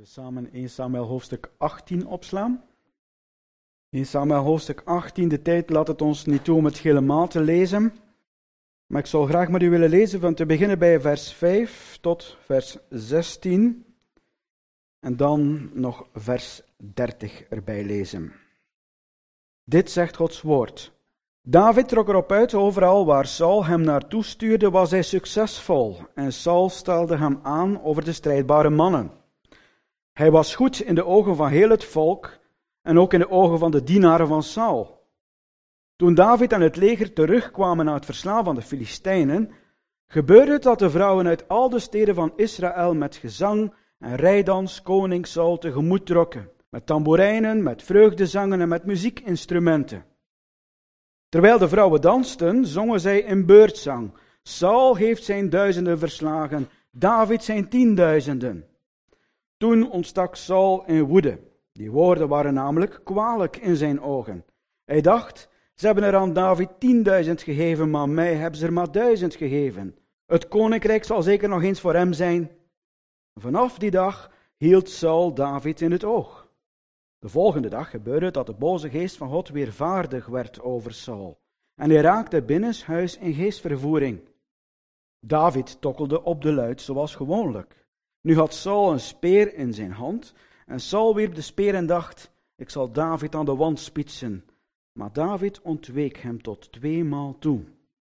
We samen 1 Samuel hoofdstuk 18 opslaan. 1 Samuel hoofdstuk 18, de tijd laat het ons niet toe om het helemaal te lezen. Maar ik zou graag met u willen lezen van te beginnen bij vers 5 tot vers 16. En dan nog vers 30 erbij lezen. Dit zegt Gods woord. David trok erop uit, overal waar Saul hem naartoe stuurde, was hij succesvol. En Saul stelde hem aan over de strijdbare mannen. Hij was goed in de ogen van heel het volk en ook in de ogen van de dienaren van Saul. Toen David en het leger terugkwamen na het verslaan van de Filistijnen, gebeurde het dat de vrouwen uit al de steden van Israël met gezang en rijdans koning Saul tegemoet trokken, met tamboerijnen, met vreugdezangen en met muziekinstrumenten. Terwijl de vrouwen dansten, zongen zij in beurtzang. Saul heeft zijn duizenden verslagen, David zijn 10.000. Toen ontstak Saul in woede. Die woorden waren namelijk kwalijk in zijn ogen. Hij dacht, ze hebben er aan David 10.000 gegeven, maar mij hebben ze er maar 1.000 gegeven. Het koninkrijk zal zeker nog eens voor hem zijn. Vanaf die dag hield Saul David in het oog. De volgende dag gebeurde het dat de boze geest van God weer vaardig werd over Saul. En hij raakte binnenshuis in geestvervoering. David tokkelde op de luid zoals gewoonlijk. Nu had Saul een speer in zijn hand en Saul wierp de speer en dacht, ik zal David aan de wand spitsen. Maar David ontweek hem tot 2 maal toe.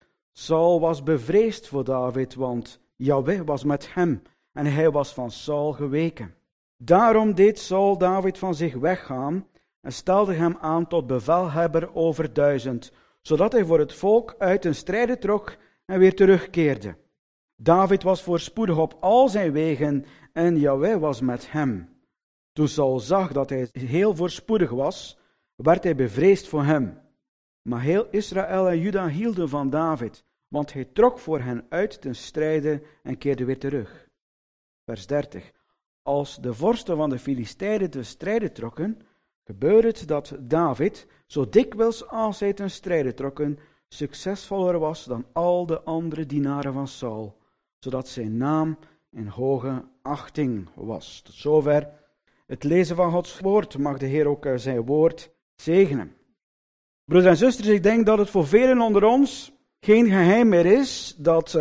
Saul was bevreesd voor David, want Jahweh was met hem en hij was van Saul geweken. Daarom deed Saul David van zich weggaan en stelde hem aan tot bevelhebber over 1000, zodat hij voor het volk uit ten strijde trok en weer terugkeerde. David was voorspoedig op al zijn wegen en Jahweh was met hem. Toen Saul zag dat hij heel voorspoedig was, werd hij bevreesd voor hem. Maar heel Israël en Juda hielden van David, want hij trok voor hen uit ten strijde en keerde weer terug. Vers 30. Als de vorsten van de Filistijnen ten strijde trokken, gebeurde het dat David, zo dikwijls als hij ten strijde trokken, succesvoller was dan al de andere dienaren van Saul, zodat zijn naam in hoge achting was. Tot zover het lezen van Gods woord. Mag de Heer ook zijn woord zegenen. Broeders en zusters, ik denk dat het voor velen onder ons geen geheim meer is dat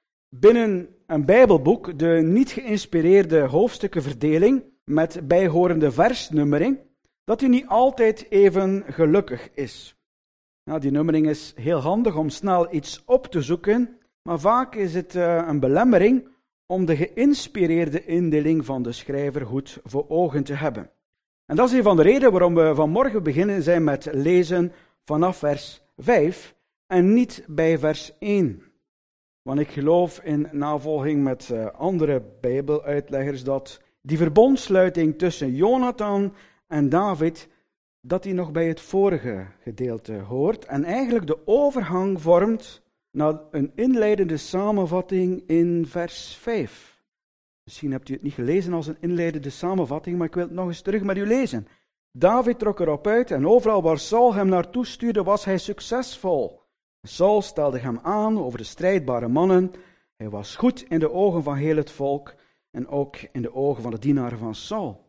binnen een Bijbelboek de niet geïnspireerde hoofdstukkenverdeling met bijhorende versnummering, dat die niet altijd even gelukkig is. Nou, die nummering is heel handig om snel iets op te zoeken, maar vaak is het een belemmering om de geïnspireerde indeling van de schrijver goed voor ogen te hebben. En dat is een van de redenen waarom we vanmorgen beginnen zijn met lezen vanaf vers 5 en niet bij vers 1. Want ik geloof in navolging met andere Bijbeluitleggers dat die verbondsluiting tussen Jonathan en David, dat die nog bij het vorige gedeelte hoort en eigenlijk de overgang vormt naar een inleidende samenvatting in vers 5. Misschien hebt u het niet gelezen als een inleidende samenvatting, maar ik wil het nog eens terug met u lezen. David trok erop uit en overal waar Saul hem naartoe stuurde was hij succesvol. Saul stelde hem aan over de strijdbare mannen. Hij was goed in de ogen van heel het volk en ook in de ogen van de dienaren van Saul.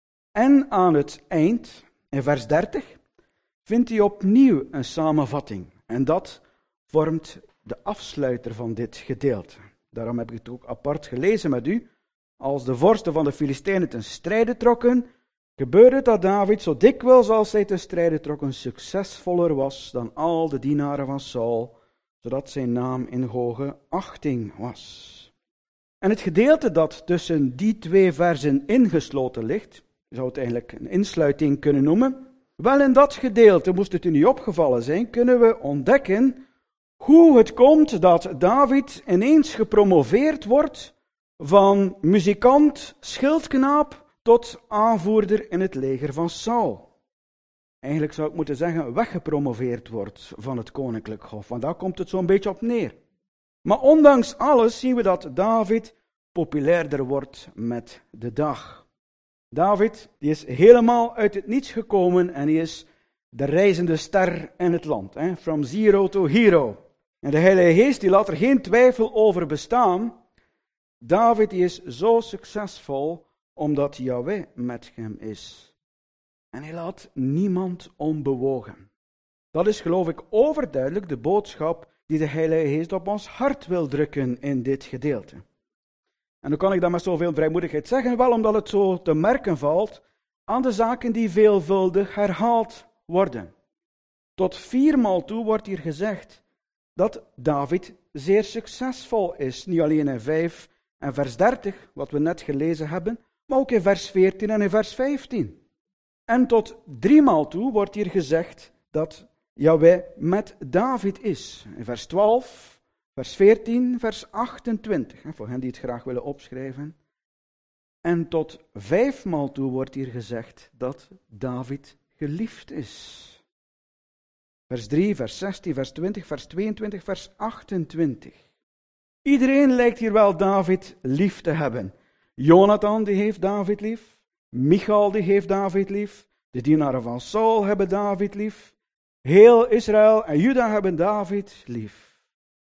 En aan het eind, in vers 30, vindt hij opnieuw een samenvatting. En dat vormt de afsluiter van dit gedeelte. Daarom heb ik het ook apart gelezen met u. Als de vorsten van de Filistijnen ten strijde trokken, gebeurde het dat David zo dikwijls als hij ten strijde trokken succesvoller was dan al de dienaren van Saul, zodat zijn naam in hoge achting was. En het gedeelte dat tussen die 2 versen ingesloten ligt, je zou het eigenlijk een insluiting kunnen noemen. Wel, in dat gedeelte, moest het u niet opgevallen zijn, kunnen we ontdekken hoe het komt dat David ineens gepromoveerd wordt van muzikant, schildknaap tot aanvoerder in het leger van Saul. Eigenlijk zou ik moeten zeggen, weggepromoveerd wordt van het koninklijk hof, want daar komt het zo'n beetje op neer. Maar ondanks alles zien we dat David populairder wordt met de dag. David, die is helemaal uit het niets gekomen en die is de reizende ster in het land. From zero to hero. En de Heilige Geest die laat er geen twijfel over bestaan. David die is zo succesvol omdat Yahweh met hem is. En hij laat niemand onbewogen. Dat is, geloof ik, overduidelijk de boodschap die de Heilige Geest op ons hart wil drukken in dit gedeelte. En hoe kan ik dat met zoveel vrijmoedigheid zeggen? Wel, omdat het zo te merken valt aan de zaken die veelvuldig herhaald worden. Tot 4 maal toe wordt hier gezegd dat David zeer succesvol is. Niet alleen in 5 en vers 30, wat we net gelezen hebben, maar ook in vers 14 en in vers 15. En tot 3 maal toe wordt hier gezegd dat Yahweh met David is. In vers 12, vers 14, vers 28, voor hen die het graag willen opschrijven. En tot 5 maal toe wordt hier gezegd dat David geliefd is. Vers 3, vers 16, vers 20, vers 22, vers 28. Iedereen lijkt hier wel David lief te hebben. Jonathan die heeft David lief. Michal die heeft David lief. De dienaren van Saul hebben David lief. Heel Israël en Juda hebben David lief.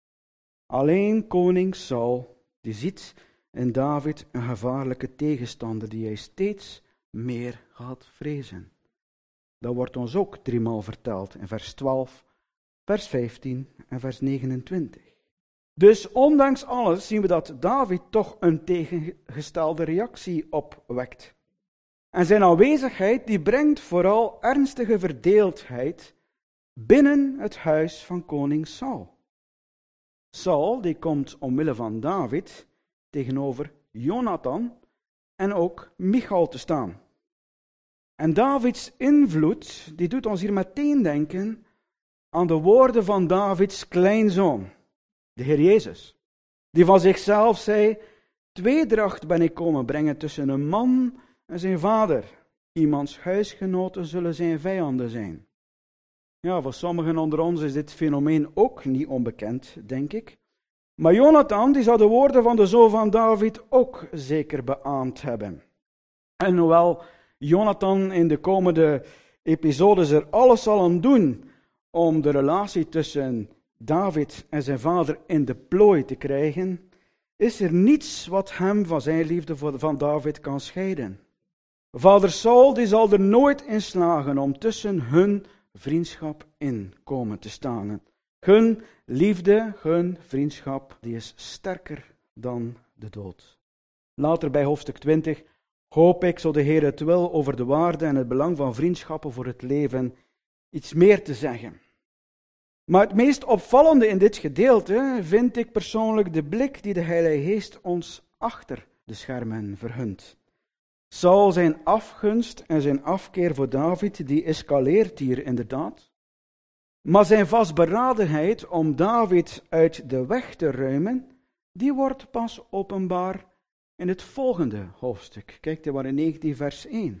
Alleen koning Saul, die ziet in David een gevaarlijke tegenstander die hij steeds meer gaat vrezen. Dat wordt ons ook 3 maal verteld in vers 12, vers 15 en vers 29. Dus ondanks alles zien we dat David toch een tegengestelde reactie opwekt. En zijn aanwezigheid die brengt vooral ernstige verdeeldheid binnen het huis van koning Saul. Saul die komt omwille van David tegenover Jonathan en ook Michal te staan. En Davids invloed, die doet ons hier meteen denken aan de woorden van Davids kleinzoon, de Heer Jezus. Die van zichzelf zei, tweedracht ben ik komen brengen tussen een man en zijn vader. Iemands huisgenoten zullen zijn vijanden zijn. Ja, voor sommigen onder ons is dit fenomeen ook niet onbekend, denk ik. Maar Jonathan, die zou de woorden van de zoon van David ook zeker beaamd hebben. En hoewel Jonathan in de komende episodes er alles zal aan doen om de relatie tussen David en zijn vader in de plooi te krijgen, is er niets wat hem van zijn liefde van David kan scheiden. Vader Saul die zal er nooit in slagen om tussen hun vriendschap in komen te staan. Hun liefde, hun vriendschap, die is sterker dan de dood. Later bij hoofdstuk 20 hoop ik, zo de Heer het wil, over de waarde en het belang van vriendschappen voor het leven iets meer te zeggen. Maar het meest opvallende in dit gedeelte vind ik persoonlijk de blik die de Heilige Geest ons achter de schermen vergunt. Saul zijn afgunst en zijn afkeer voor David, die escaleert hier inderdaad. Maar zijn vastberadenheid om David uit de weg te ruimen, die wordt pas openbaar in het volgende hoofdstuk. Kijk maar in 19 vers 1.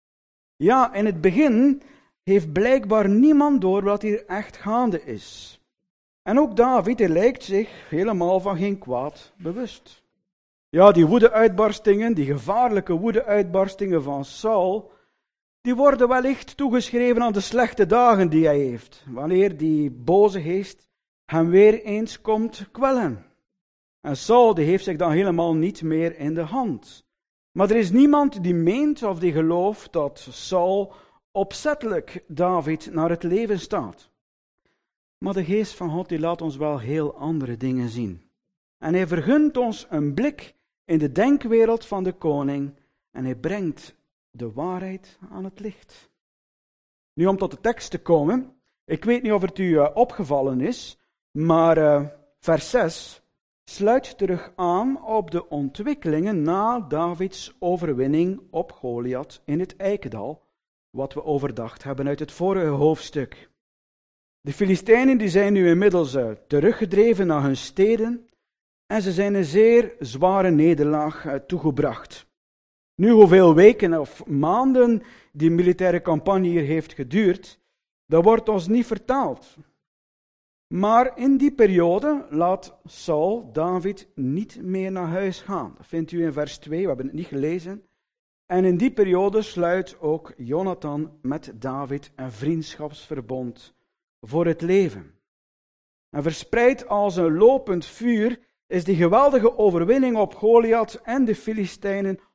Ja, in het begin heeft blijkbaar niemand door wat hier echt gaande is. En ook David, hij lijkt zich helemaal van geen kwaad bewust. Ja, die woedeuitbarstingen, die gevaarlijke woedeuitbarstingen van Saul, die worden wellicht toegeschreven aan de slechte dagen die hij heeft, wanneer die boze geest hem weer eens komt kwellen. En Saul die heeft zich dan helemaal niet meer in de hand. Maar er is niemand die meent of die gelooft dat Saul opzettelijk David naar het leven staat. Maar de geest van God die laat ons wel heel andere dingen zien. En hij vergunt ons een blik in de denkwereld van de koning en hij brengt de waarheid aan het licht. Nu om tot de tekst te komen, ik weet niet of het u opgevallen is, maar vers 6 sluit terug aan op de ontwikkelingen na Davids overwinning op Goliath in het Eikendal, wat we overdacht hebben uit het vorige hoofdstuk. De Filistijnen die zijn nu inmiddels teruggedreven naar hun steden en ze zijn een zeer zware nederlaag toegebracht. Nu, hoeveel weken of maanden die militaire campagne hier heeft geduurd, dat wordt ons niet vertaald. Maar in die periode laat Saul David niet meer naar huis gaan. Dat vindt u in vers 2, we hebben het niet gelezen. En in die periode sluit ook Jonathan met David een vriendschapsverbond voor het leven. En verspreid als een lopend vuur is die geweldige overwinning op Goliath en de Filistijnen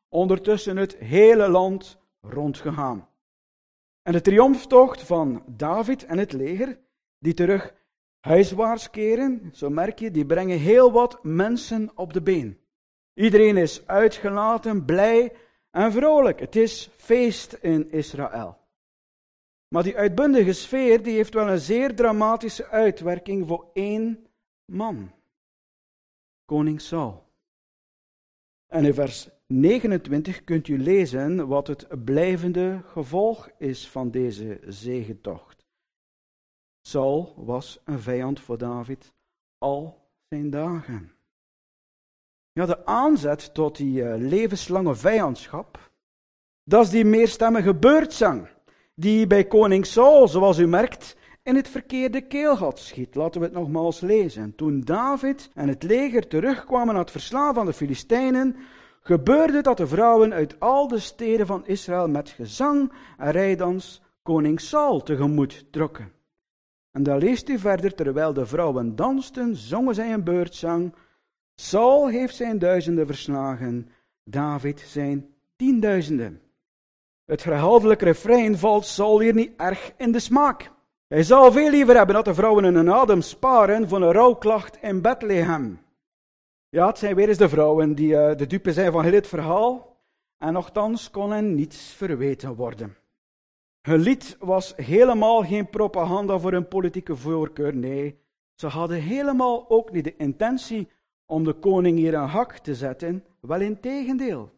ondertussen het hele land rondgegaan. En de triomftocht van David en het leger, die terug huiswaarts keren, zo merk je, die brengen heel wat mensen op de been. Iedereen is uitgelaten, blij en vrolijk. Het is feest in Israël. Maar die uitbundige sfeer die heeft wel een zeer dramatische uitwerking voor één man. Koning Saul. En in vers 29 kunt u lezen wat het blijvende gevolg is van deze zegentocht. Saul was een vijand voor David al zijn dagen. Ja, de aanzet tot die levenslange vijandschap, dat is die meerstemmige beurtzang, die bij koning Saul, zoals u merkt, in het verkeerde keelgat schiet. Laten we het nogmaals lezen. Toen David en het leger terugkwamen na het verslaan van de Filistijnen, gebeurde dat de vrouwen uit al de steden van Israël met gezang en rijdans koning Saul tegemoet trokken. En dan leest u verder, terwijl de vrouwen dansten, zongen zij een beurtzang. Saul heeft zijn duizenden verslagen, David zijn 10.000. Het herhaaldelijk refrein valt Saul hier niet erg in de smaak. Hij zou veel liever hebben dat de vrouwen hun adem sparen voor een rouwklacht in Bethlehem. Ja, het zijn weer eens de vrouwen die de dupe zijn van heel dit verhaal. En nochtans kon hen niets verweten worden. Hun lied was helemaal geen propaganda voor hun politieke voorkeur. Nee, ze hadden helemaal ook niet de intentie om de koning hier een hak te zetten. Wel integendeel.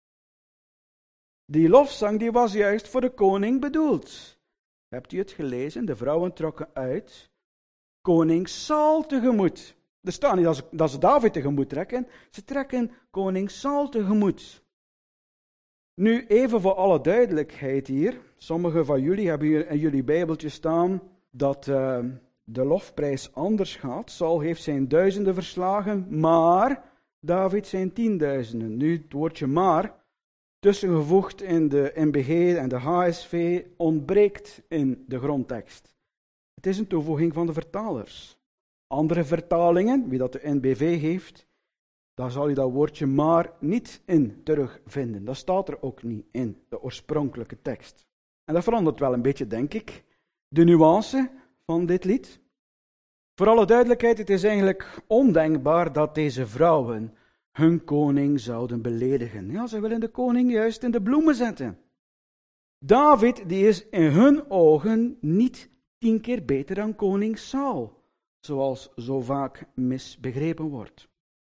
Die lofzang die was juist voor de koning bedoeld. Hebt u het gelezen? De vrouwen trokken uit koning Saul tegemoet. Er staat niet dat ze David tegemoet trekken. Ze trekken koning Saul tegemoet. Nu, even voor alle duidelijkheid hier. Sommigen van jullie hebben hier in jullie bijbeltje staan dat de lofprijs anders gaat. Saul heeft zijn duizenden verslagen, maar David zijn 10.000. Nu, het woordje maar, tussengevoegd in de NBG en de HSV, ontbreekt in de grondtekst. Het is een toevoeging van de vertalers. Andere vertalingen, wie dat de NBV heeft, daar zal je dat woordje maar niet in terugvinden. Dat staat er ook niet in, de oorspronkelijke tekst. En dat verandert wel een beetje, denk ik, de nuance van dit lied. Voor alle duidelijkheid, het is eigenlijk ondenkbaar dat deze vrouwen hun koning zouden beledigen. Ja, ze willen de koning juist in de bloemen zetten. David, die is in hun ogen niet 10 keer beter dan koning Saul, zoals zo vaak misbegrepen wordt.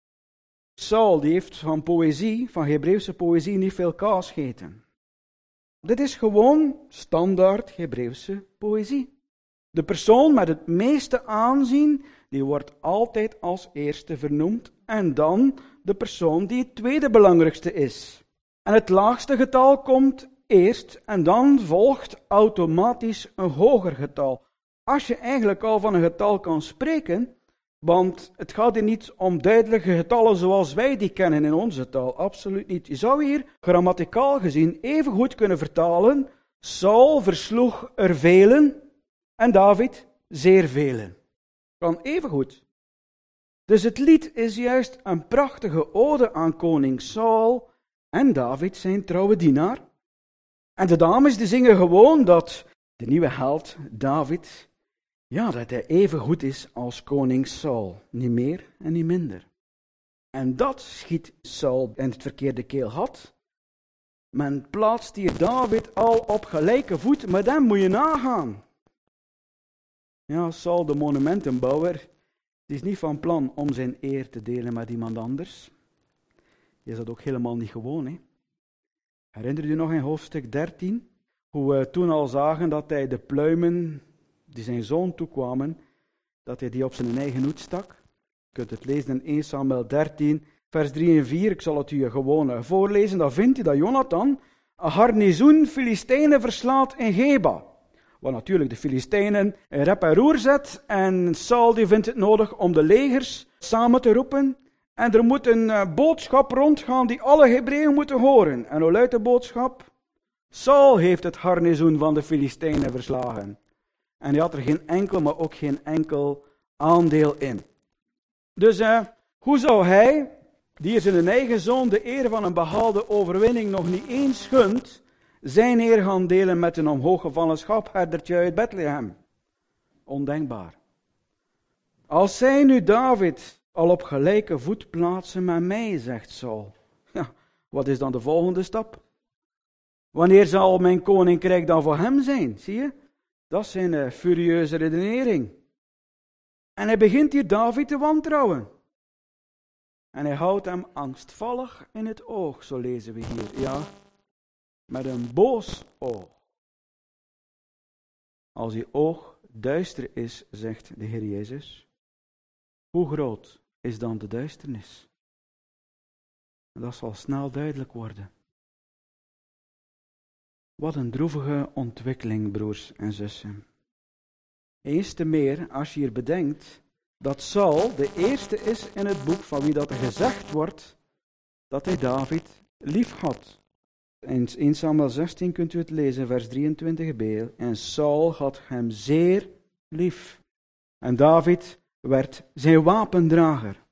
Saul, die heeft van poëzie, van Hebreeuwse poëzie, niet veel kaas gegeten. Dit is gewoon standaard Hebreeuwse poëzie. De persoon met het meeste aanzien, die wordt altijd als eerste vernoemd, en dan de persoon die het tweede belangrijkste is. En het laagste getal komt eerst, en dan volgt automatisch een hoger getal. Als je eigenlijk al van een getal kan spreken, want het gaat hier niet om duidelijke getallen zoals wij die kennen in onze taal, absoluut niet. Je zou hier grammaticaal gezien even goed kunnen vertalen, Saul versloeg er velen en David zeer velen. Kan even goed. Dus het lied is juist een prachtige ode aan koning Saul en David zijn trouwe dienaar. En de dames die zingen gewoon dat de nieuwe held David, ja, dat hij even goed is als koning Saul. Niet meer en niet minder. En dat schiet Saul in het verkeerde keelgat. Men plaatst hier David al op gelijke voet, maar dan moet je nagaan. Ja, Saul, de monumentenbouwer, die is niet van plan om zijn eer te delen met iemand anders. Die is dat ook helemaal niet gewoon, hè. Herinner je nog in hoofdstuk 13, hoe we toen al zagen dat hij de pluimen die zijn zoon toekwamen, dat hij die op zijn eigen hoed stak? Je kunt het lezen in 1 Samuel 13, vers 3 en 4. Ik zal het u gewoon voorlezen. Dan vindt u dat Jonathan een garnizoen Filistijnen verslaat in Geba. Wat natuurlijk de Filistijnen in rep en roer zet. En Saul die vindt het nodig om de legers samen te roepen. En er moet een boodschap rondgaan die alle Hebreeën moeten horen. En hoe luidt de boodschap? Saul heeft het garnizoen van de Filistijnen verslagen. En hij had er geen enkel, maar ook geen enkel aandeel in. Dus hoe zou hij die zijn eigen zoon de eer van een behaalde overwinning nog niet eens gunt, zijn eer gaan delen met een omhooggevallen schapherdertje uit Bethlehem. Ondenkbaar. Als zij nu David al op gelijke voet plaatsen met mij, zegt Saul. Ja, wat is dan de volgende stap? Wanneer zal mijn koninkrijk dan voor hem zijn? Zie je? Dat is zijn furieuze redenering. En hij begint hier David te wantrouwen. En hij houdt hem angstvallig in het oog, zo lezen we hier. Ja, met een boos oog. Als je oog duister is, zegt de Heer Jezus, hoe groot is dan de duisternis? Dat zal snel duidelijk worden. Wat een droevige ontwikkeling, broers en zussen. Eens te meer als je hier bedenkt dat Saul de eerste is in het boek van wie dat er gezegd wordt dat hij David lief had. In 1 Samuel 16 kunt u het lezen, vers 23b. En Saul had hem zeer lief. En David werd zijn wapendrager.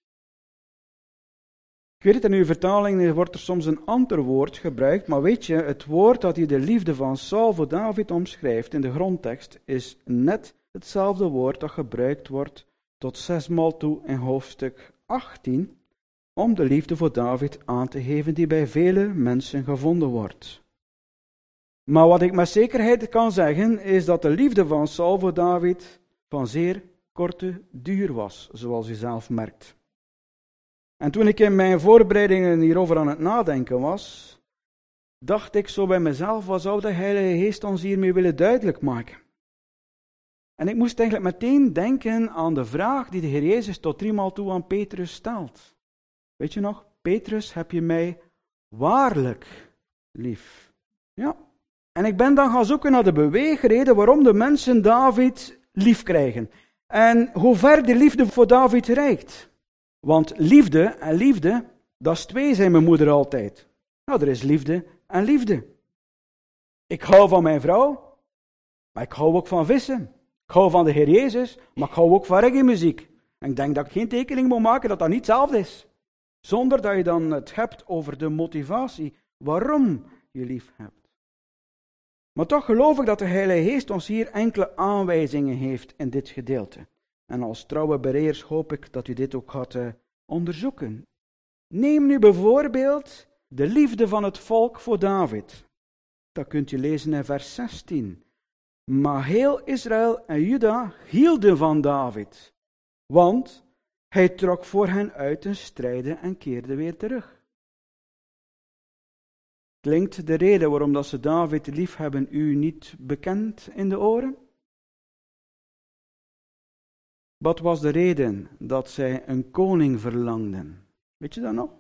Ik weet het, in uw vertaling wordt er soms een ander woord gebruikt, maar weet je, het woord dat hier de liefde van Saul voor David omschrijft in de grondtekst, is net hetzelfde woord dat gebruikt wordt tot 6 maal toe in hoofdstuk 18, om de liefde voor David aan te geven die bij vele mensen gevonden wordt. Maar wat ik met zekerheid kan zeggen, is dat de liefde van Saul voor David van zeer korte duur was, zoals u zelf merkt. En toen ik in mijn voorbereidingen hierover aan het nadenken was, dacht ik zo bij mezelf, wat zou de Heilige Geest ons hiermee willen duidelijk maken? En ik moest eigenlijk meteen denken aan de vraag die de Heer Jezus tot 3 maal toe aan Petrus stelt. Weet je nog? Petrus, heb je mij waarlijk lief? Ja. En ik ben dan gaan zoeken naar de beweegreden waarom de mensen David lief krijgen. En hoe ver die liefde voor David reikt. Want liefde en liefde, dat is twee, zei mijn moeder altijd. Nou, er is liefde en liefde. Ik hou van mijn vrouw, maar ik hou ook van vissen. Ik hou van de Heer Jezus, maar ik hou ook van reggae-muziek. En ik denk dat ik geen tekening moet maken dat dat niet hetzelfde is. Zonder dat je dan het hebt over de motivatie waarom je lief hebt. Maar toch geloof ik dat de Heilige Geest ons hier enkele aanwijzingen heeft in dit gedeelte. En als trouwe bereers hoop ik dat u dit ook gaat onderzoeken. Neem nu bijvoorbeeld de liefde van het volk voor David. Dat kunt u lezen in vers 16. Maar heel Israël en Juda hielden van David, want hij trok voor hen uit ten strijde en keerde weer terug. Klinkt de reden waarom dat ze David lief hebben u niet bekend in de oren? Wat was de reden dat zij een koning verlangden? Weet je dat nog?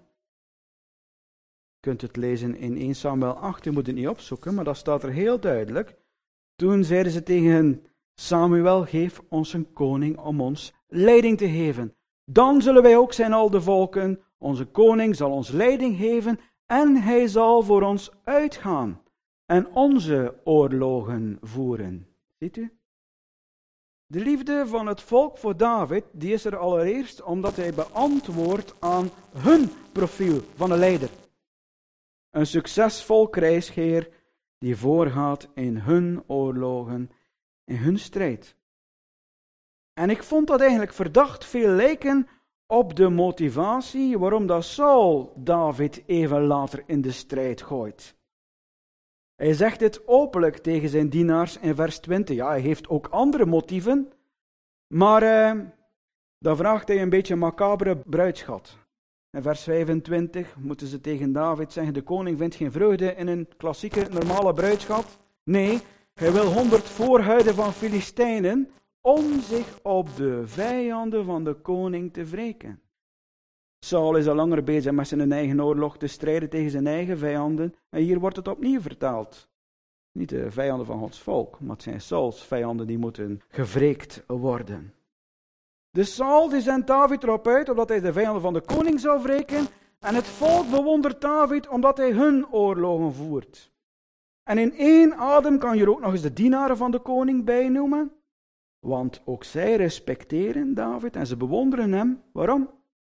Je kunt het lezen in 1 Samuel 8, je moet het niet opzoeken, maar dat staat er heel duidelijk. Toen zeiden ze tegen Samuel, geef ons een koning om ons leiding te geven. Dan zullen wij ook zijn al de volken, onze koning zal ons leiding geven en hij zal voor ons uitgaan en onze oorlogen voeren. Ziet u? De liefde van het volk voor David, die is er allereerst omdat hij beantwoordt aan hun profiel van een leider. Een succesvol krijgsheer die voorgaat in hun oorlogen, in hun strijd. En ik vond dat eigenlijk verdacht veel lijken op de motivatie waarom dat Saul David even later in de strijd gooit. Hij zegt dit openlijk tegen zijn dienaars in vers 20. Ja, hij heeft ook andere motieven, maar dan vraagt hij een beetje een macabere bruidschat. In vers 25 moeten ze tegen David zeggen, de koning vindt geen vreugde in een klassieke, normale bruidschat. Nee, hij wil 100 voorhuiden van Filistijnen om zich op de vijanden van de koning te wreken. Saul is al langer bezig met zijn eigen oorlog te strijden tegen zijn eigen vijanden. En hier wordt het opnieuw vertaald. Niet de vijanden van Gods volk, maar het zijn Sauls vijanden die moeten gewreekt worden. Dus Saul die zendt David erop uit, omdat hij de vijanden van de koning zou wreken. En het volk bewondert David, omdat hij hun oorlogen voert. En in één adem kan je er ook nog eens de dienaren van de koning bij noemen. Want ook zij respecteren David en ze bewonderen hem. Waarom?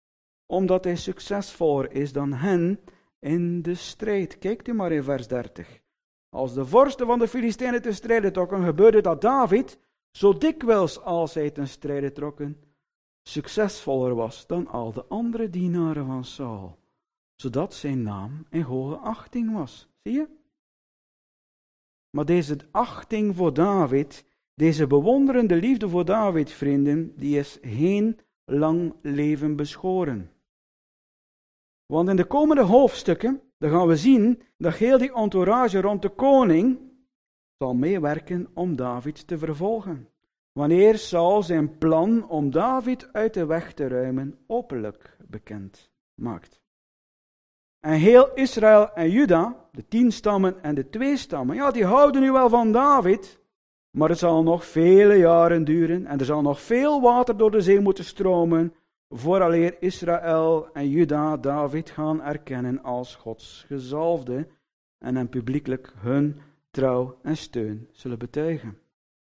omdat hij succesvoller is dan hen in de strijd. Kijkt u maar in vers 30. Als de vorsten van de Filistijnen te strijden trokken, gebeurde dat David, zo dikwijls als hij ten strijde trokken, succesvoller was dan al de andere dienaren van Saul, zodat zijn naam in hoge achting was. Zie je? Maar deze achting voor David, deze bewonderende liefde voor David, vrienden, die is geen lang leven beschoren. Want in de komende hoofdstukken, dan gaan we zien dat heel die entourage rond de koning zal meewerken om David te vervolgen. Wanneer Saul zijn plan om David uit de weg te ruimen openlijk bekend maakt. En heel Israël en Juda, de 10 stammen en de 2 stammen, ja, die houden nu wel van David, maar het zal nog vele jaren duren en er zal nog veel water door de zee moeten stromen, vooraleer Israël en Juda David gaan erkennen als Gods gezalfde en hem publiekelijk hun trouw en steun zullen betuigen.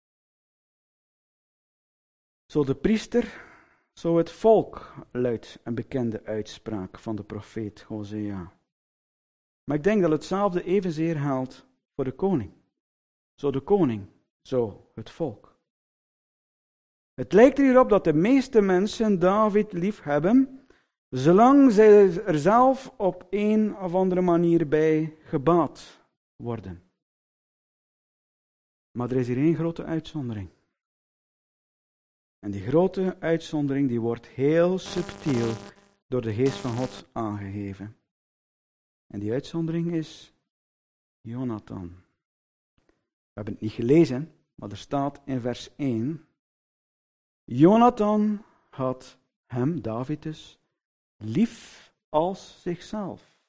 Zo de priester, zo het volk, luidt een bekende uitspraak van de profeet Hosea. Maar ik denk dat hetzelfde evenzeer geldt voor de koning. Zo de koning, zo het volk. Het lijkt hierop dat de meeste mensen David lief hebben, zolang zij er zelf op een of andere manier bij gebaat worden. Maar er is hier één grote uitzondering. En die grote uitzondering die wordt heel subtiel door de geest van God aangegeven. En die uitzondering is Jonathan. We hebben het niet gelezen, maar er staat in vers 1. Jonathan had hem, David dus, lief als zichzelf.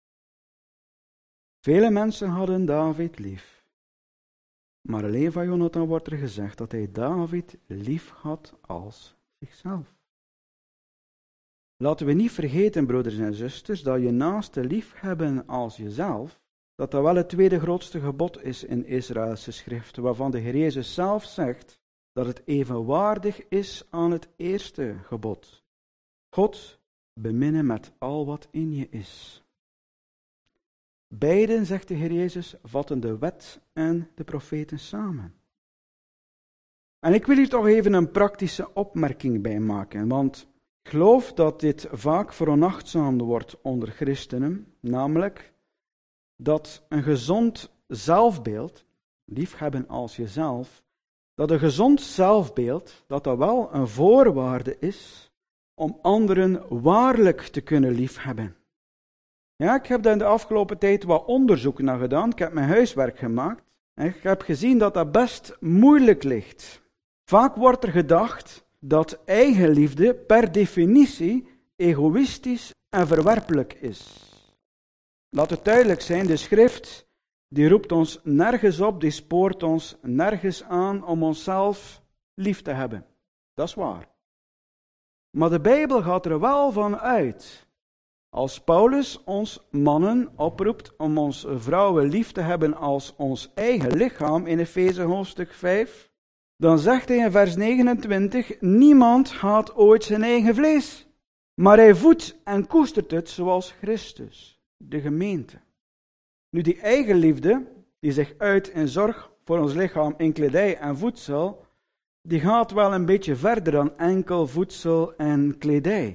Vele mensen hadden David lief. Maar alleen van Jonathan wordt er gezegd dat hij David lief had als zichzelf. Laten we niet vergeten, broeders en zusters, dat je naaste lief hebben als jezelf, dat wel het tweede grootste gebod is in Israëlse schriften, waarvan de Heer Jezus zelf zegt dat het evenwaardig is aan het eerste gebod. God beminnen met al wat in je is. Beiden, zegt de Heer Jezus, vatten de wet en de profeten samen. En ik wil hier toch even een praktische opmerking bij maken, want ik geloof dat dit vaak veronachtzaamd wordt onder christenen, namelijk dat een gezond zelfbeeld, liefhebben als jezelf, dat een gezond zelfbeeld, dat wel een voorwaarde is om anderen waarlijk te kunnen liefhebben. Ja, ik heb daar in de afgelopen tijd wat onderzoek naar gedaan. Ik heb mijn huiswerk gemaakt. En ik heb gezien dat dat best moeilijk ligt. Vaak wordt er gedacht dat eigenliefde per definitie egoïstisch en verwerpelijk is. Laat het duidelijk zijn, de schrift die roept ons nergens op, die spoort ons nergens aan om onszelf lief te hebben. Dat is waar. Maar de Bijbel gaat er wel van uit. Als Paulus ons mannen oproept om ons vrouwen lief te hebben als ons eigen lichaam in Efeze hoofdstuk 5, dan zegt hij in vers 29, niemand haat ooit zijn eigen vlees, maar hij voedt en koestert het zoals Christus, de gemeente. Nu die eigenliefde, die zich uit in zorg voor ons lichaam in kledij en voedsel, die gaat wel een beetje verder dan enkel voedsel en kledij.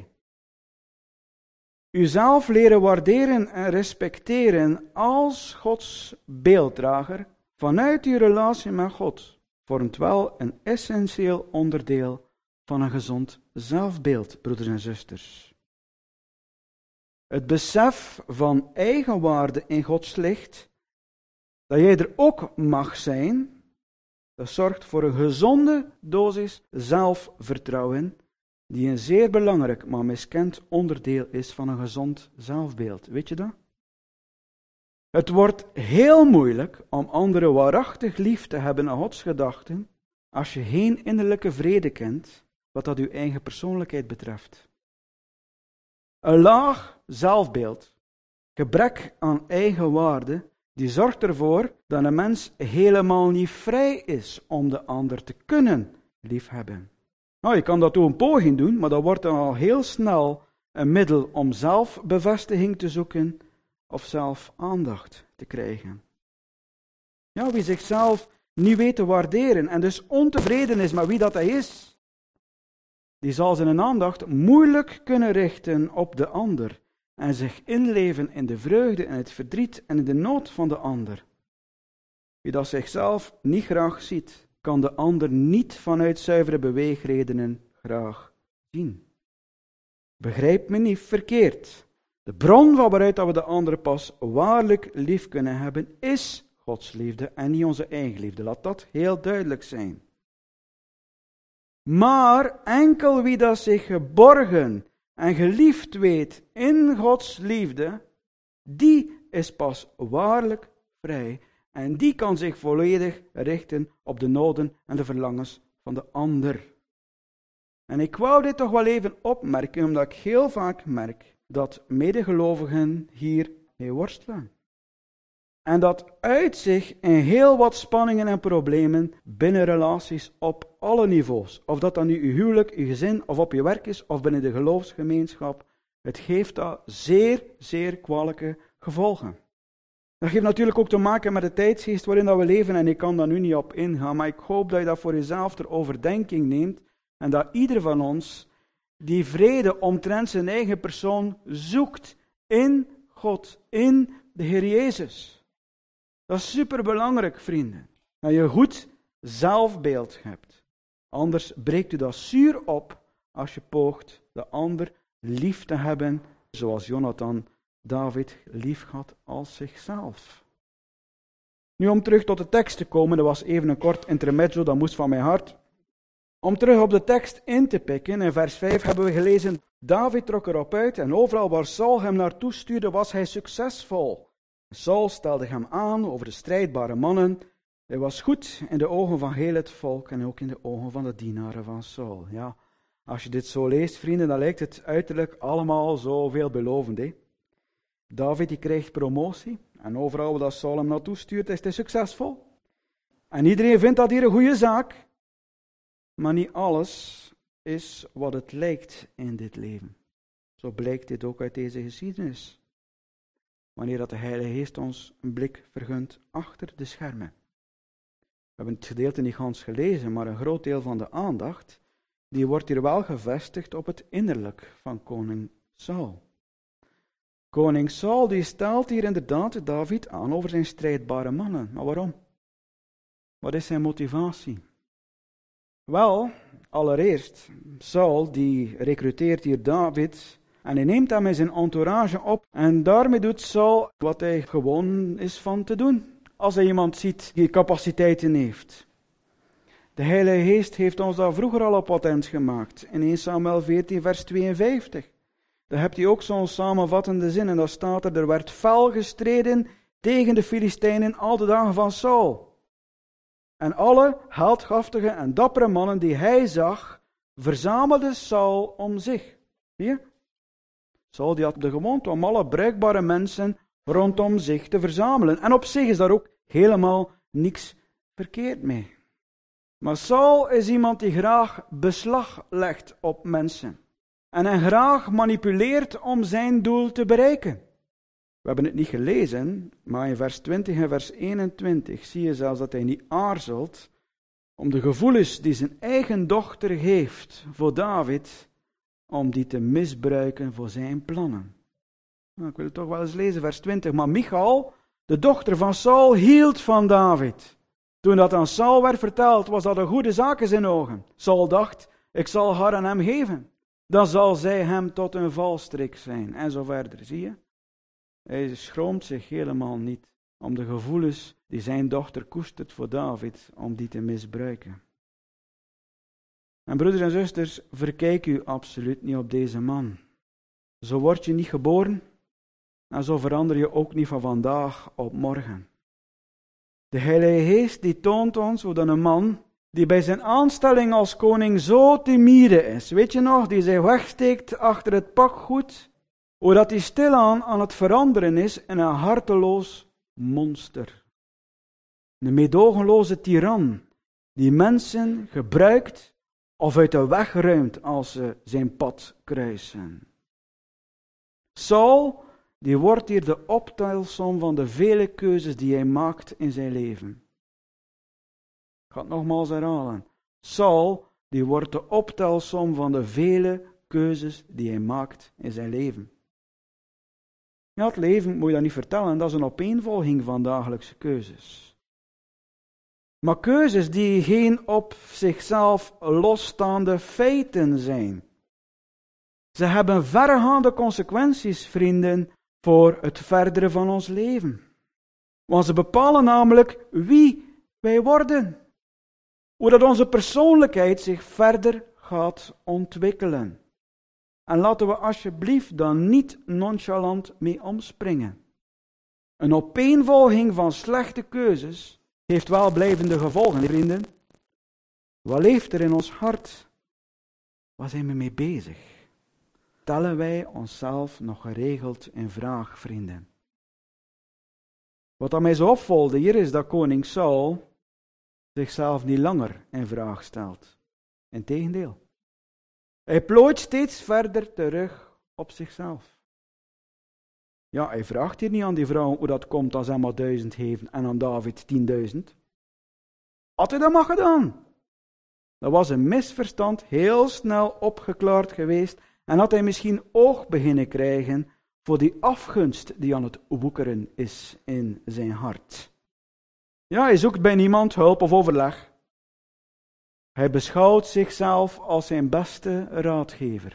Uzelf leren waarderen en respecteren als Gods beelddrager vanuit uw relatie met God vormt wel een essentieel onderdeel van een gezond zelfbeeld, broeders en zusters. Het besef van eigenwaarde in Gods licht, dat jij er ook mag zijn, dat zorgt voor een gezonde dosis zelfvertrouwen, die een zeer belangrijk, maar miskend onderdeel is van een gezond zelfbeeld. Weet je dat? Het wordt heel moeilijk om anderen waarachtig lief te hebben naar Gods gedachten, als je geen innerlijke vrede kent, wat dat uw eigen persoonlijkheid betreft. Een laag zelfbeeld, gebrek aan eigenwaarde, die zorgt ervoor dat een mens helemaal niet vrij is om de ander te kunnen liefhebben. Nou, je kan dat door een poging doen, maar dat wordt dan al heel snel een middel om zelf bevestiging te zoeken of zelf aandacht te krijgen. Ja, wie zichzelf niet weet te waarderen en dus ontevreden is met wie dat hij is, die zal zijn aandacht moeilijk kunnen richten op de ander en zich inleven in de vreugde en het verdriet en in de nood van de ander. Wie dat zichzelf niet graag ziet, kan de ander niet vanuit zuivere beweegredenen graag zien. Begrijp me niet verkeerd. De bron van waaruit dat we de ander pas waarlijk lief kunnen hebben, is Gods liefde en niet onze eigen liefde. Laat dat heel duidelijk zijn. Maar enkel wie dat zich geborgen en geliefd weet in Gods liefde, die is pas waarlijk vrij. En die kan zich volledig richten op de noden en de verlangens van de ander. En ik wou dit toch wel even opmerken, omdat ik heel vaak merk dat medegelovigen hier mee worstelen. En dat uit zich in heel wat spanningen en problemen binnen relaties op alle niveaus. Of dat dan nu uw huwelijk, uw gezin of op je werk is of binnen de geloofsgemeenschap. Het geeft dat zeer, zeer kwalijke gevolgen. Dat heeft natuurlijk ook te maken met de tijdsgeest waarin dat we leven en ik kan daar nu niet op ingaan. Maar ik hoop dat je dat voor jezelf ter overdenking neemt en dat ieder van ons die vrede omtrent zijn eigen persoon zoekt in God, in de Heer Jezus. Dat is superbelangrijk, vrienden. Dat je goed zelfbeeld hebt. Anders breekt u dat zuur op als je poogt de ander lief te hebben, zoals Jonathan David lief had als zichzelf. Nu om terug tot de tekst te komen, dat was even een kort intermezzo, dat moest van mijn hart. Om terug op de tekst in te pikken, in vers 5 hebben we gelezen, David trok erop uit en overal waar Saul hem naartoe stuurde was hij succesvol. Saul stelde hem aan over de strijdbare mannen. Hij was goed in de ogen van heel het volk en ook in de ogen van de dienaren van Saul. Ja, als je dit zo leest, vrienden, dan lijkt het uiterlijk allemaal zo veelbelovend. Hè? David die krijgt promotie en overal waar Saul hem naartoe stuurt, is hij succesvol. En iedereen vindt dat hier een goede zaak. Maar niet alles is wat het lijkt in dit leven. Zo blijkt dit ook uit deze geschiedenis. Wanneer dat de Heilige Geest ons een blik vergunt achter de schermen. We hebben het gedeelte niet gans gelezen, maar een groot deel van de aandacht, die wordt hier wel gevestigd op het innerlijk van koning Saul. Koning Saul die stelt hier inderdaad David aan over zijn strijdbare mannen. Maar waarom? Wat is zijn motivatie? Wel, allereerst, Saul die recruteert hier David en hij neemt hem in zijn entourage op en daarmee doet Saul wat hij gewoon is van te doen. Als hij iemand ziet die capaciteiten heeft. De Heilige Geest heeft ons daar vroeger al op patent gemaakt. In 1 Samuel 14 vers 52. Daar hebt hij ook zo'n samenvattende zin en daar staat er werd fel gestreden tegen de Filistijnen al de dagen van Saul. En alle heldhaftige en dappere mannen die hij zag, verzamelde Saul om zich. Zie je? Saul die had de gewoonte om alle bruikbare mensen rondom zich te verzamelen. En op zich is daar ook helemaal niks verkeerd mee. Maar Saul is iemand die graag beslag legt op mensen. En hij graag manipuleert om zijn doel te bereiken. We hebben het niet gelezen, maar in vers 20 en vers 21 zie je zelfs dat hij niet aarzelt om de gevoelens die zijn eigen dochter geeft voor David, om die te misbruiken voor zijn plannen. Nou, ik wil het toch wel eens lezen, vers 20. Maar Michal, de dochter van Saul, hield van David. Toen dat aan Saul werd verteld, was dat een goede zaak in zijn ogen. Saul dacht, ik zal haar aan hem geven. Dan zal zij hem tot een valstrik zijn. En zo verder, zie je? Hij schroomt zich helemaal niet om de gevoelens die zijn dochter koestert voor David, om die te misbruiken. En broeders en zusters, verkijk u absoluut niet op deze man. Zo word je niet geboren en zo verander je ook niet van vandaag op morgen. De Heilige Geest die toont ons hoe dan een man die bij zijn aanstelling als koning zo timide is, weet je nog, die zich wegsteekt achter het pakgoed, hoe dat hij stilaan aan het veranderen is in een harteloos monster. Een meedogenloze tiran die mensen gebruikt of uit de weg ruimt als ze zijn pad kruisen. Saul, die wordt hier de optelsom van de vele keuzes die hij maakt in zijn leven. Ik ga het nogmaals herhalen. Saul, die wordt de optelsom van de vele keuzes die hij maakt in zijn leven. Ja, het leven moet je dat niet vertellen, dat is een opeenvolging van dagelijkse keuzes. Maar keuzes die geen op zichzelf losstaande feiten zijn. Ze hebben verregaande consequenties, vrienden, voor het verdere van ons leven. Want ze bepalen namelijk wie wij worden. Hoe dat onze persoonlijkheid zich verder gaat ontwikkelen. En laten we alsjeblieft dan niet nonchalant mee omspringen. Een opeenvolging van slechte keuzes heeft wel blijvende gevolgen, vrienden. Wat leeft er in ons hart? Waar zijn we mee bezig? Stellen wij onszelf nog geregeld in vraag, vrienden? Wat aan mij zo opvalde hier is dat koning Saul zichzelf niet langer in vraag stelt. Integendeel. Hij plooit steeds verder terug op zichzelf. Ja, hij vraagt hier niet aan die vrouw hoe dat komt als hij maar 1000 heeft en aan David 10.000. Had hij dat maar gedaan? Dat was een misverstand, heel snel opgeklaard geweest en had hij misschien oog beginnen krijgen voor die afgunst die aan het woekeren is in zijn hart. Ja, hij zoekt bij niemand hulp of overleg. Hij beschouwt zichzelf als zijn beste raadgever.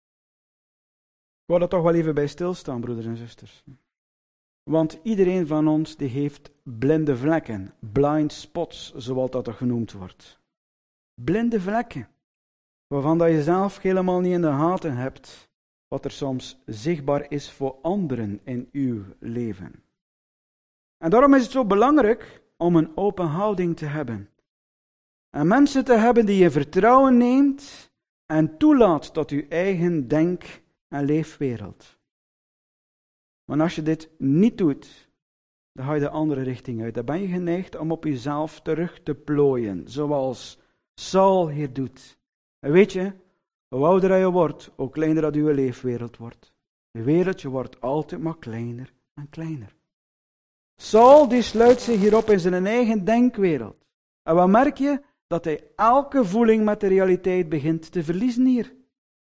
Ik wil er toch wel even bij stilstaan, broeders en zusters. Want iedereen van ons die heeft blinde vlekken, blind spots, zoals dat er genoemd wordt. Blinde vlekken, waarvan dat je zelf helemaal niet in de gaten hebt, wat er soms zichtbaar is voor anderen in uw leven. En daarom is het zo belangrijk om een open houding te hebben. En mensen te hebben die je vertrouwen neemt en toelaat tot uw eigen denk- en leefwereld. Want als je dit niet doet, dan ga je de andere richting uit. Dan ben je geneigd om op jezelf terug te plooien, zoals Saul hier doet. En weet je, hoe ouder je wordt, hoe kleiner dat uw leefwereld wordt. De wereldje wordt altijd maar kleiner en kleiner. Saul die sluit zich hierop in zijn eigen denkwereld. En wat merk je? Dat hij elke voeling met de realiteit begint te verliezen hier.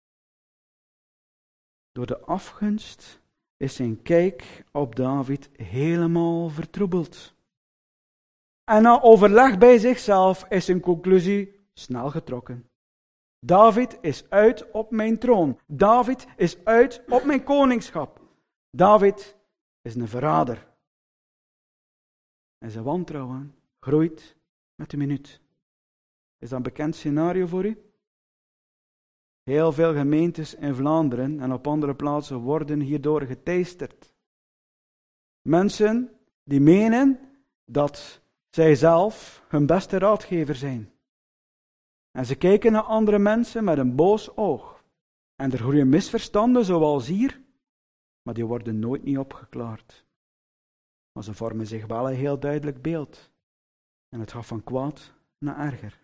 Door de afgunst is zijn kijk op David helemaal vertroebeld. En na overleg bij zichzelf is zijn conclusie snel getrokken. David is uit op mijn troon. David is uit op mijn koningschap. David is een verrader. En zijn wantrouwen groeit met de minuut. Is dat een bekend scenario voor u? Heel veel gemeentes in Vlaanderen en op andere plaatsen worden hierdoor geteisterd. Mensen die menen dat zij zelf hun beste raadgever zijn. En ze kijken naar andere mensen met een boos oog. En er groeien misverstanden zoals hier, maar die worden nooit niet opgeklaard. Maar ze vormen zich wel een heel duidelijk beeld. En het gaat van kwaad naar erger.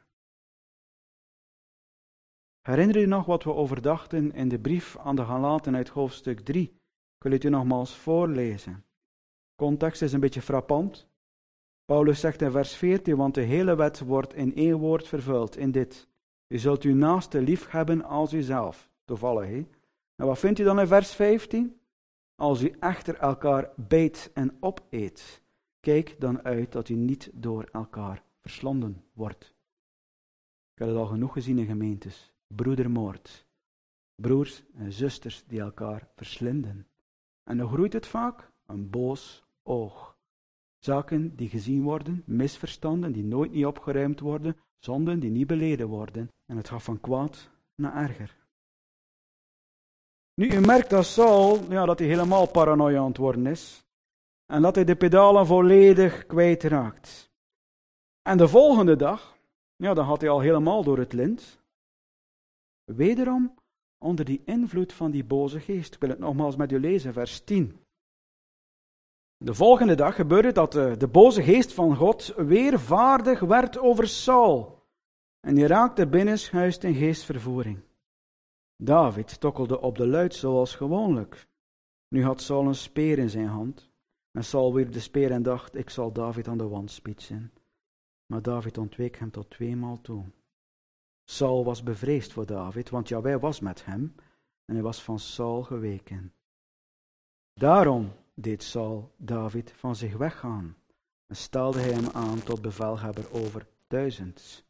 Herinner je nog wat we overdachten in de brief aan de Galaten uit hoofdstuk 3? Ik wil het u nogmaals voorlezen. De context is een beetje frappant. Paulus zegt in vers 14, want de hele wet wordt in één woord vervuld, in dit. U zult uw naaste lief hebben als uzelf. Toevallig, hè? En wat vindt u dan in vers 15? Als u echter elkaar beet en opeet, kijk dan uit dat u niet door elkaar verslonden wordt. Ik heb het al genoeg gezien in gemeentes. Broedermoord. Broers en zusters die elkaar verslinden. En dan groeit het vaak een boos oog. Zaken die gezien worden, misverstanden die nooit niet opgeruimd worden, zonden die niet beleden worden. En het gaat van kwaad naar erger. Nu, u merkt dat Saul, dat hij helemaal paranoia aan het worden is. En dat hij de pedalen volledig kwijtraakt. En de volgende dag, dan gaat hij al helemaal door het lint. Wederom onder die invloed van die boze geest. Ik wil het nogmaals met u lezen, vers 10. De volgende dag gebeurde dat de boze geest van God weer vaardig werd over Saul. En die raakte binnenshuis in geestvervoering. David tokkelde op de luid zoals gewoonlijk. Nu had Saul een speer in zijn hand. En Saul wierp de speer en dacht, ik zal David aan de wand spietsen. Maar David ontweek hem tot 2 maal toe. Saul was bevreesd voor David, want Jahweh was met hem en hij was van Saul geweken. Daarom deed Saul David van zich weggaan en stelde hij hem aan tot bevelhebber over 1000.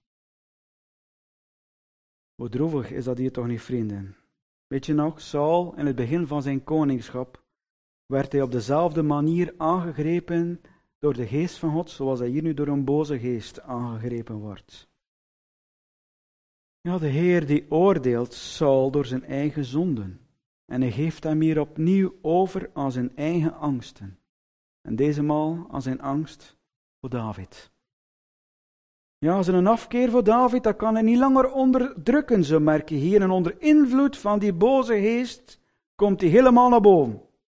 Hoe droevig is dat hier toch niet, vrienden? Weet je nog, Saul in het begin van zijn koningschap werd hij op dezelfde manier aangegrepen door de geest van God, zoals hij hier nu door een boze geest aangegrepen wordt. Ja, de Heer die oordeelt Saul door zijn eigen zonden. En hij geeft hem hier opnieuw over aan zijn eigen angsten. En deze maal aan zijn angst voor David. Ja, zijn afkeer voor David, dat kan hij niet langer onderdrukken, zo merk je hier. En onder invloed van die boze geest komt hij helemaal naar boven.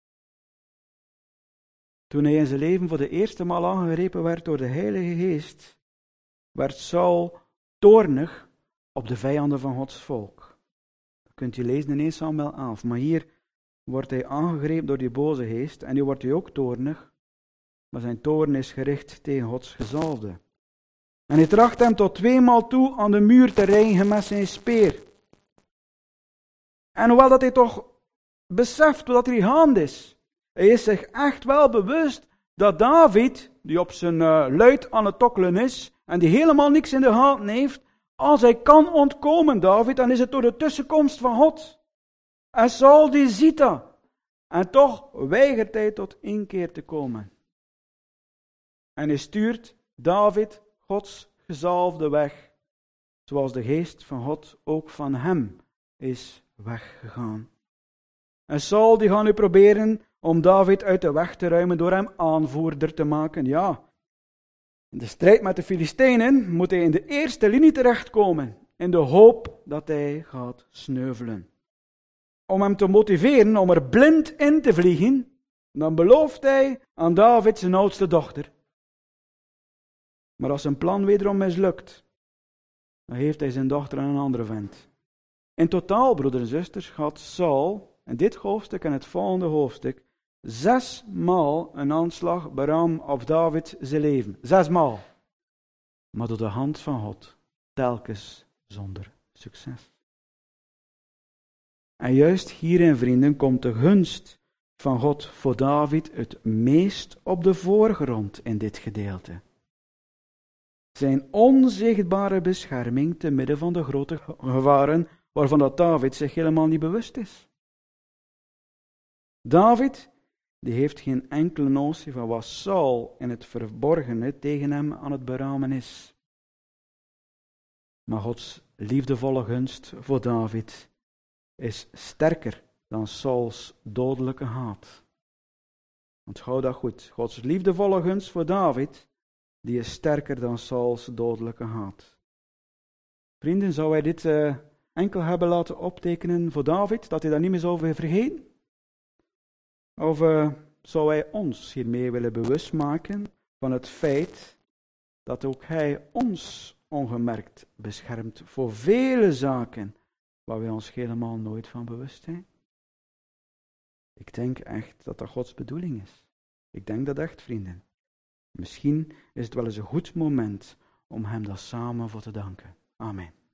Toen hij in zijn leven voor de eerste maal aangegrepen werd door de Heilige Geest, werd Saul toornig op de vijanden van Gods volk. Dat kunt je lezen in 1 Samuel 11. Maar hier wordt hij aangegrepen door die boze geest en nu wordt hij ook toornig. Maar zijn toorn is gericht tegen Gods gezalfde. En hij tracht hem tot 2 maal toe aan de muur te rijgen met zijn speer. En hoewel dat hij toch beseft wat er hier gaande is, hij is zich echt wel bewust dat David, die op zijn luid aan het tokkelen is en die helemaal niks in de gaten heeft, als hij kan ontkomen, David, dan is het door de tussenkomst van God. En Saul die ziet dat. En toch weigert hij tot inkeer te komen. En hij stuurt David, Gods gezalfde, weg. Zoals de geest van God ook van hem is weggegaan. En Saul die gaat nu proberen om David uit de weg te ruimen door hem aanvoerder te maken. Ja, in de strijd met de Filistijnen moet hij in de eerste linie terechtkomen, in de hoop dat hij gaat sneuvelen. Om hem te motiveren om er blind in te vliegen, dan belooft hij aan David zijn oudste dochter. Maar als zijn plan wederom mislukt, dan geeft hij zijn dochter aan een andere vent. In totaal, broeders en zusters, gaat Saul in dit hoofdstuk en het volgende hoofdstuk 6 maal een aanslag beraam op David zijn leven. 6 maal. Maar door de hand van God, telkens zonder succes. En juist hierin, vrienden, komt de gunst van God voor David het meest op de voorgrond in dit gedeelte. Zijn onzichtbare bescherming te midden van de grote gevaren waarvan dat David zich helemaal niet bewust is. David, die heeft geen enkele notie van wat Saul in het verborgene tegen hem aan het beramen is. Maar Gods liefdevolle gunst voor David is sterker dan Sauls dodelijke haat. Onthoud dat goed. Gods liefdevolle gunst voor David, die is sterker dan Sauls dodelijke haat. Vrienden, zou hij dit enkel hebben laten optekenen voor David, dat hij daar niet meer zou vergeten? Of zou hij ons hiermee willen bewust maken van het feit dat ook hij ons ongemerkt beschermt voor vele zaken waar wij ons helemaal nooit van bewust zijn? Ik denk echt dat dat Gods bedoeling is. Ik denk dat echt, vrienden. Misschien is het wel eens een goed moment om hem daar samen voor te danken. Amen.